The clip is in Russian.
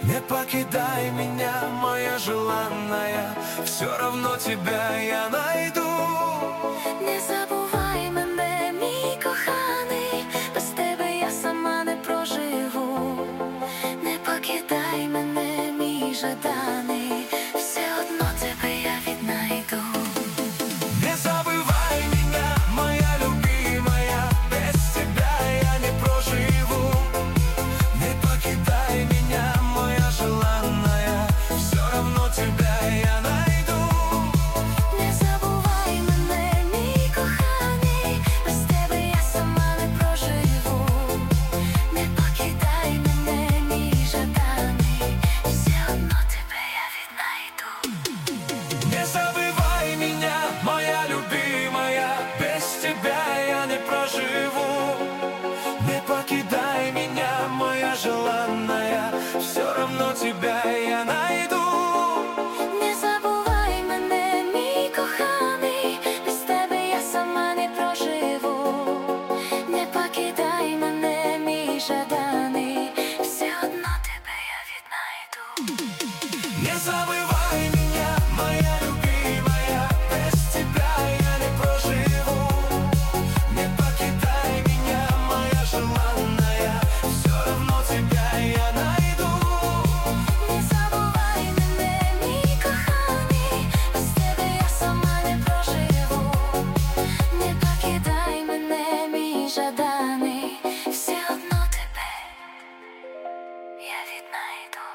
Не покидай меня, моя желанная, все равно тебя я найду. Не забувай мене, мій коханий, без тебе я сама не проживу. Не покидай мене, мій жаданий, все одно тебе я віднайду. Не забывай меня, моя любимая, без тебя я не проживу. Не покидай меня, моя желанная, все равно тебя я найду. Не забувай мене, мій коханий, без тебе я сама не проживу. Не покидай мене, мій жаданий, все одно тебе я віднайду. Не забывай меня, моя любимая, без тебя я не проживу. Не покидай меня, моя желанная, все равно тебя я найду. Не забувай мене, мій коханий, без тебе я сама не проживу. Не покидай мене, мій жаданий, все одно тебе я віднайду. Не забывай меня, моя любимая, без тебя я не проживу. Не покидай меня, моя желанная, все равно тебя я найду. Не забувай мене, мій коханий, без тебе я сама не проживу. Не покидай мене, мій жаданий, все одно тебе я віднайду.